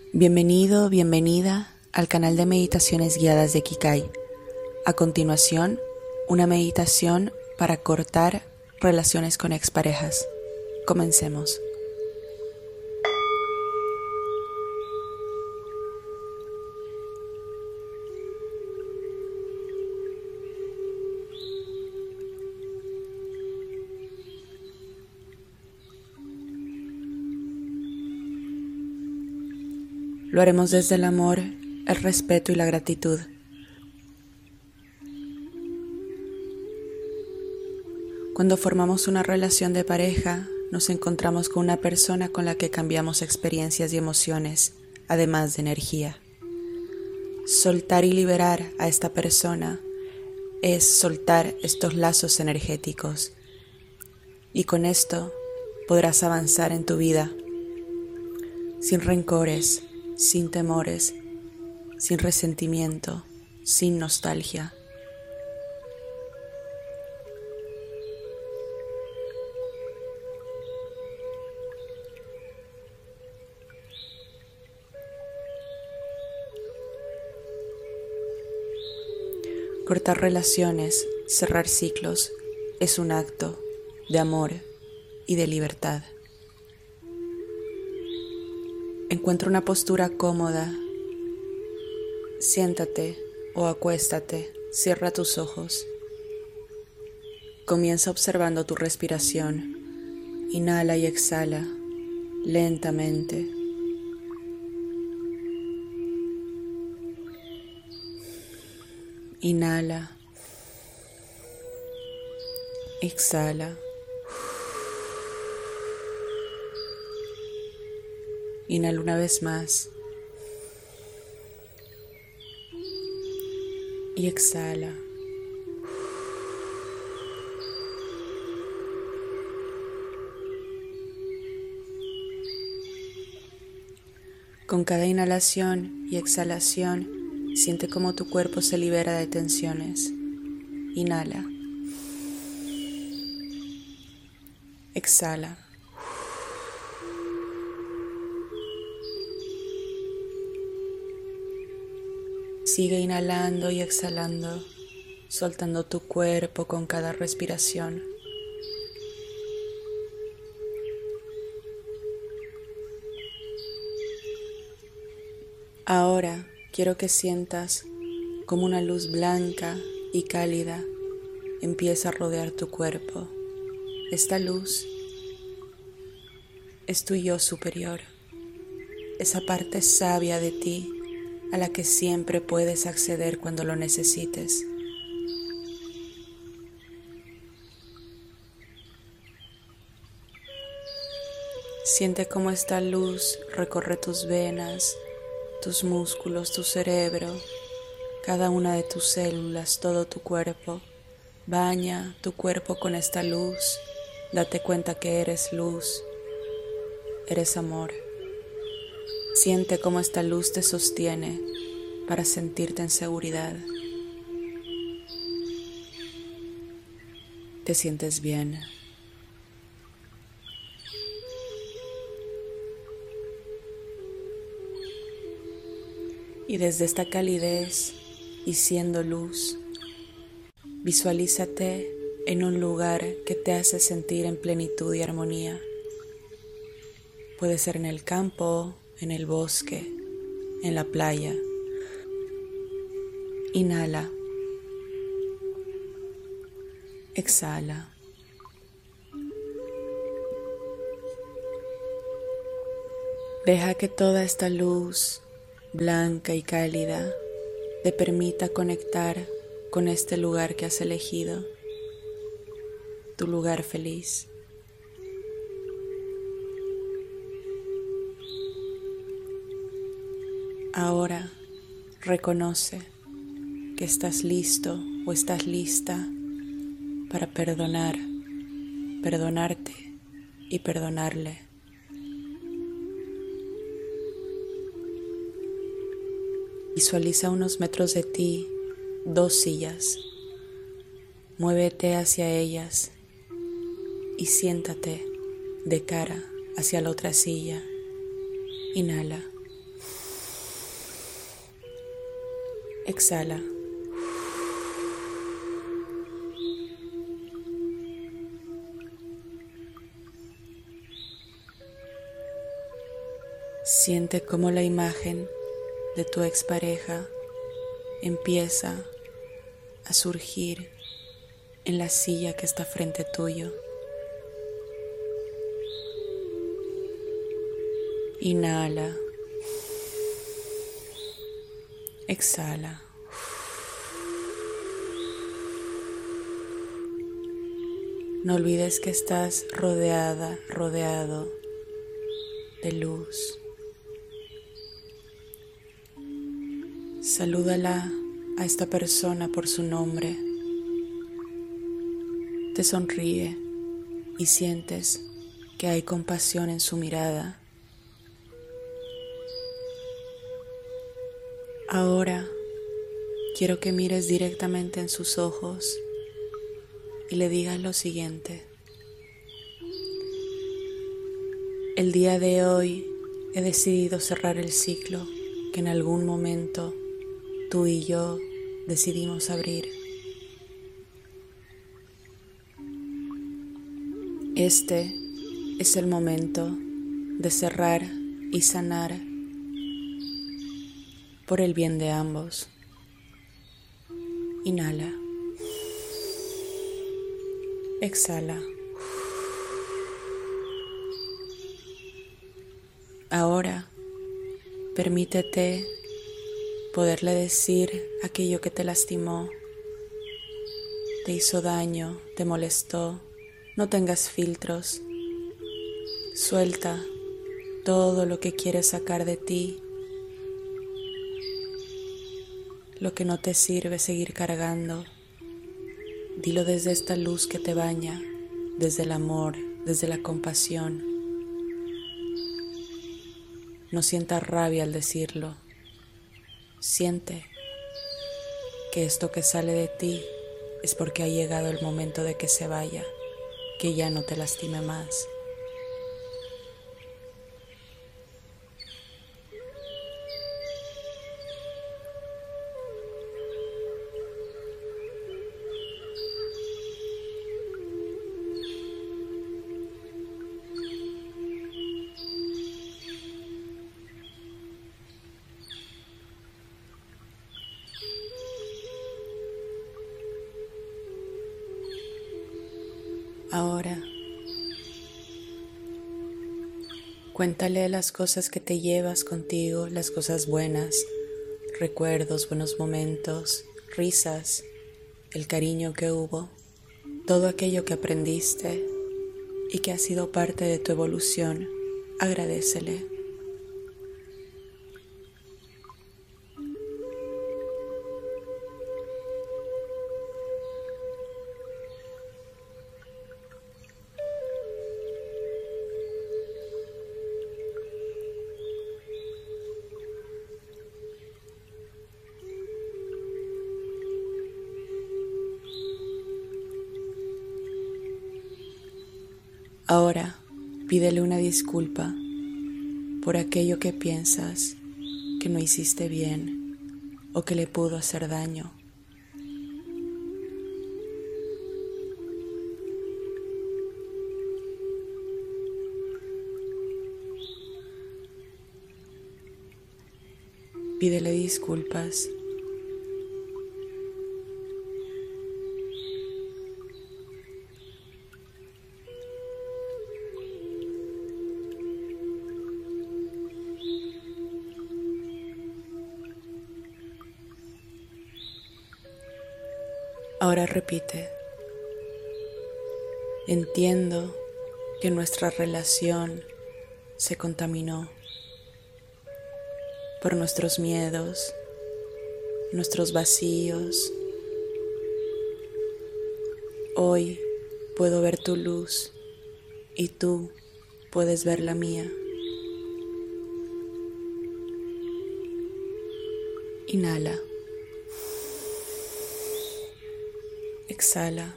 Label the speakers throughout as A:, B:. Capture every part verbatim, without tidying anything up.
A: Bienvenido, bienvenida al canal de meditaciones guiadas de Kikai. A continuación, una meditación para cortar relaciones con exparejas. Comencemos. Lo haremos desde el amor, el respeto y la gratitud. Cuando formamos una relación de pareja, nos encontramos con una persona con la que cambiamos experiencias y emociones, además de energía. Soltar y liberar a esta persona es soltar estos lazos energéticos, y con esto podrás avanzar en tu vida sin rencores, sin temores, sin resentimiento, sin nostalgia. Cortar relaciones, cerrar ciclos, es un acto de amor y de libertad. Encuentra una postura cómoda, siéntate o acuéstate, cierra tus ojos. Comienza observando tu respiración, inhala y exhala lentamente. Inhala, exhala. Inhala una vez más y exhala. Con cada inhalación y exhalación, siente cómo tu cuerpo se libera de tensiones. Inhala. Exhala. Sigue inhalando y exhalando, soltando tu cuerpo con cada respiración. Ahora quiero que sientas como una luz blanca y cálida empieza a rodear tu cuerpo. Esta luz es tu yo superior, esa parte sabia de ti a la que siempre puedes acceder cuando lo necesites. Siente cómo esta luz recorre tus venas, tus músculos, tu cerebro, cada una de tus células, todo tu cuerpo. Baña tu cuerpo con esta luz. Date cuenta que eres luz, eres amor. Siente cómo esta luz te sostiene para sentirte en seguridad. Te sientes bien. Y desde esta calidez y siendo luz, visualízate en un lugar que te hace sentir en plenitud y armonía. Puede ser en el campo, en el bosque, en la playa. Inhala. Exhala. Deja que toda esta luz blanca y cálida te permita conectar con este lugar que has elegido, tu lugar feliz. Ahora reconoce que estás listo o estás lista para perdonar, perdonarte y perdonarle. Visualiza a unos metros de ti dos sillas. Muévete hacia ellas y siéntate de cara hacia la otra silla. Inhala. Exhala. Siente cómo la imagen de tu expareja empieza a surgir en la silla que está frente tuyo. Inhala. Exhala. No olvides que estás rodeada, rodeado de luz. Salúdala a esta persona por su nombre. Te sonríe y sientes que hay compasión en su mirada. Ahora quiero que mires directamente en sus ojos y le digas lo siguiente. El día de hoy he decidido cerrar el ciclo que en algún momento tú y yo decidimos abrir. Este es el momento de cerrar y sanar por el bien de ambos. Inhala. Exhala. Ahora, permítete poderle decir aquello que te lastimó, te hizo daño, te molestó. No tengas filtros. Suelta todo lo que quieres sacar de ti, lo que no te sirve seguir cargando. Dilo desde esta luz que te baña, desde el amor, desde la compasión. No sientas rabia al decirlo. Siente que esto que sale de ti es porque ha llegado el momento de que se vaya, que ya no te lastime más. Ahora, cuéntale las cosas que te llevas contigo, las cosas buenas, recuerdos, buenos momentos, risas, el cariño que hubo, todo aquello que aprendiste y que ha sido parte de tu evolución. Agradécele. Ahora, pídele una disculpa por aquello que piensas que no hiciste bien o que le pudo hacer daño. Pídele disculpas. Ahora repite, entiendo que nuestra relación se contaminó por nuestros miedos, nuestros vacíos. Hoy puedo ver tu luz y tú puedes ver la mía. Inhala. Exhala.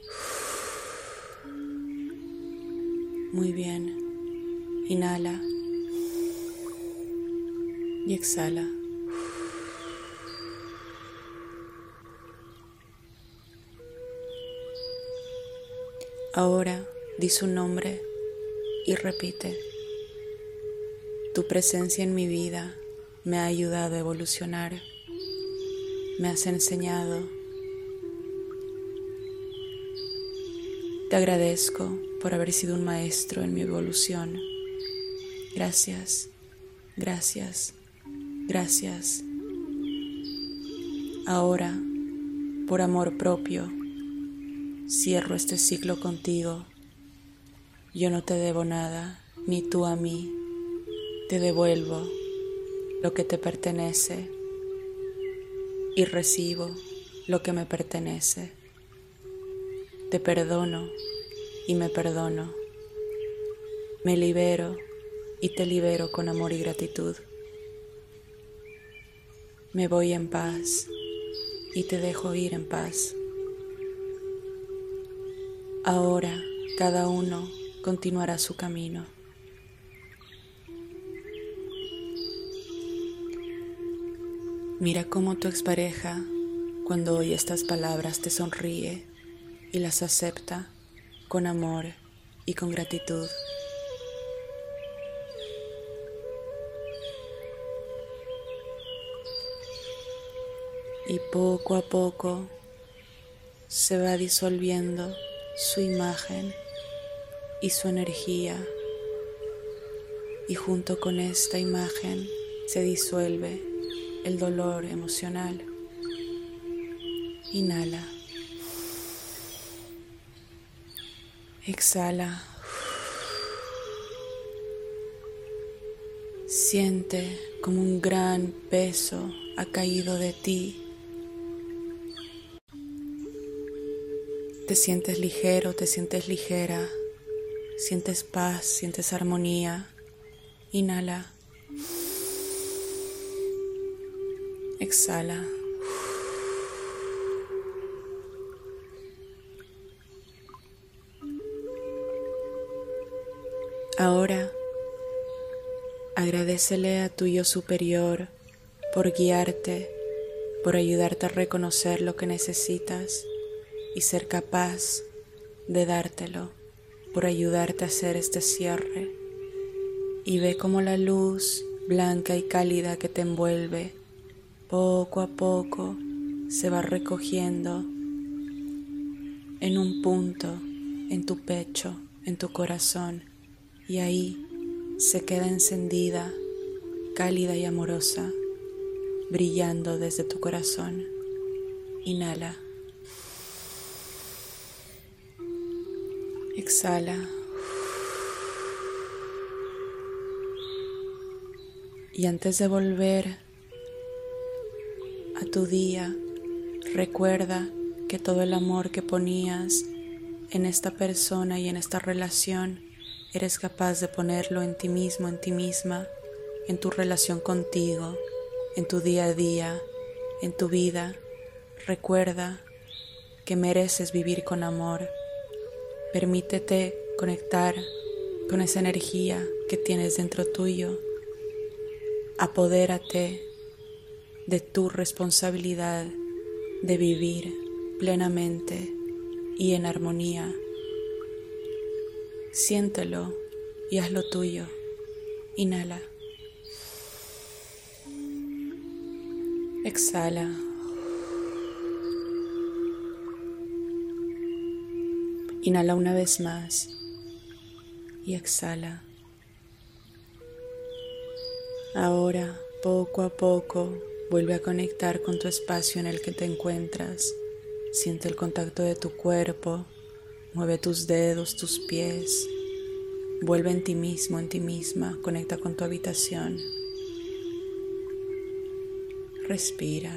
A: Muy bien. Inhala. Y exhala. Ahora di su nombre y repite: tu presencia en mi vida me ha ayudado a evolucionar, me has enseñado. Te agradezco por haber sido un maestro en mi evolución. Gracias, gracias, gracias. Ahora, por amor propio, cierro este ciclo contigo. Yo no te debo nada, ni tú a mí. Te devuelvo lo que te pertenece y recibo lo que me pertenece. Te perdono y me perdono. Me libero y te libero con amor y gratitud. Me voy en paz y te dejo ir en paz. Ahora cada uno continuará su camino. Mira cómo tu expareja, cuando oye estas palabras, te sonríe y las acepta con amor y con gratitud. Y poco a poco se va disolviendo su imagen y su energía, y junto con esta imagen se disuelve el dolor emocional. Inhala. Exhala. Siente como un gran peso ha caído de ti. Te sientes ligero, te sientes ligera, sientes paz, sientes armonía. Inhala. Exhala. Ahora, agradécele a tu yo superior por guiarte, por ayudarte a reconocer lo que necesitas y ser capaz de dártelo, por ayudarte a hacer este cierre. Y ve cómo la luz blanca y cálida que te envuelve, poco a poco se va recogiendo en un punto en tu pecho, en tu corazón, y ahí se queda encendida, cálida y amorosa, brillando desde tu corazón. Inhala. Exhala. Y antes de volver a tu día, recuerda que todo el amor que ponías en esta persona y en esta relación, eres capaz de ponerlo en ti mismo, en ti misma, en tu relación contigo, en tu día a día, en tu vida. Recuerda que mereces vivir con amor. Permítete conectar con esa energía que tienes dentro tuyo. Apodérate de tu responsabilidad de vivir plenamente y en armonía. Siéntelo y hazlo tuyo. Inhala. Exhala. Inhala una vez más y exhala. Ahora, poco a poco, vuelve a conectar con tu espacio en el que te encuentras. Siente el contacto de tu cuerpo, mueve tus dedos, tus pies. Vuelve en ti mismo, en ti misma, conecta con tu habitación. Respira.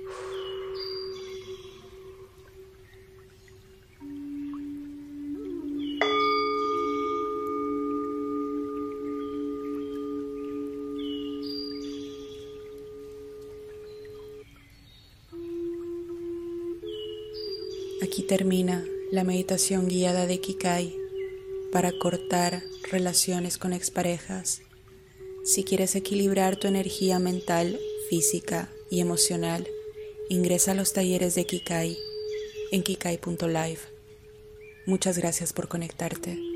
A: Aquí termina la meditación guiada de Kikai para cortar relaciones con exparejas. Si quieres equilibrar tu energía mental, física y emocional, ingresa a los talleres de Kikai en kikai punto live. Muchas gracias por conectarte.